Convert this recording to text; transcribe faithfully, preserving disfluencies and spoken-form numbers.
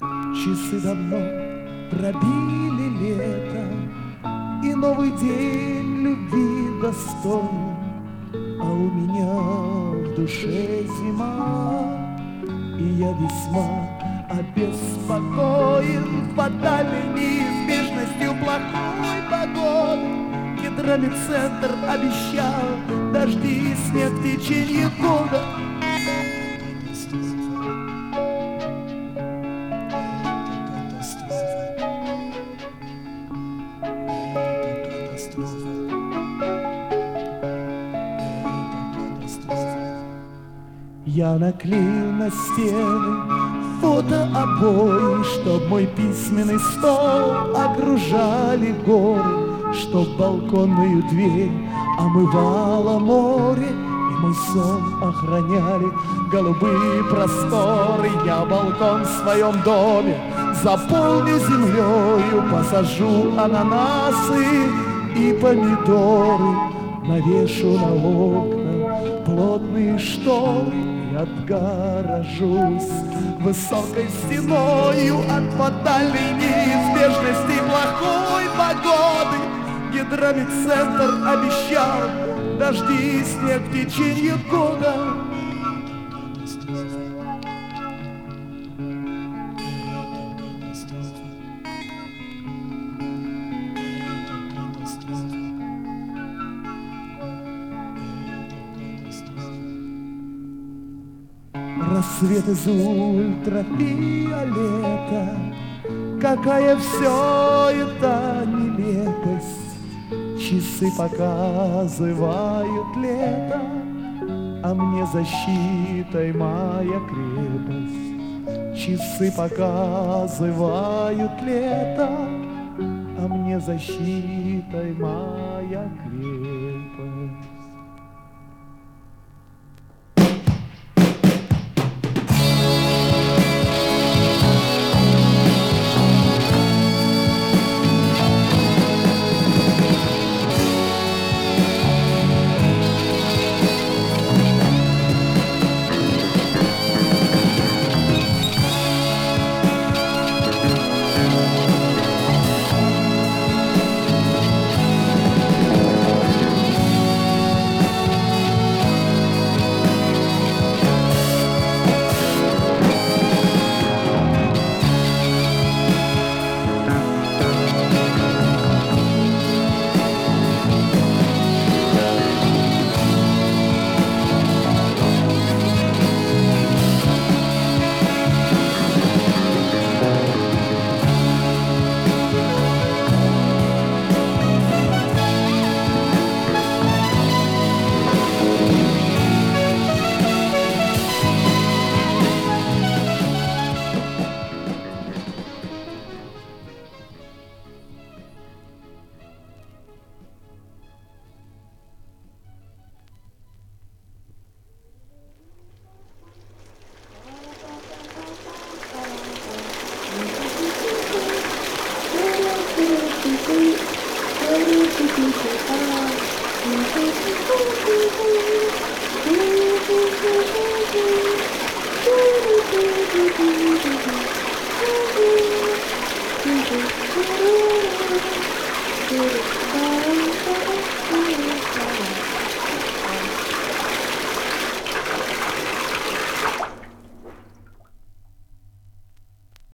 Часы давно пробили лето, и новый день любви достоин, а у меня в душе зима, и я весьма обеспокоен фатальной неизбежностью плохой погоды. Гидромедцентр обещал дожди и снег в течение года. Я наклеил на стены фотообои, чтоб мой письменный стол окружали горы, чтоб балконную дверь омывало море, и мой сон охраняли голубые просторы. Я балкон в своем доме заполню землею, посажу ананасы и помидоры, навешу на окна плотные шторы и отгорожусь высокой стеною от фатальной неизбежности плохой погоды. Гидромедцентр обещал дожди и снег в течение года. Рассвет из ультрафиолета, какая все это нелепость. Часы показывают лето, а мне защитой моя крепость. Часы показывают лето, а мне защитой моя крепость. Thank you.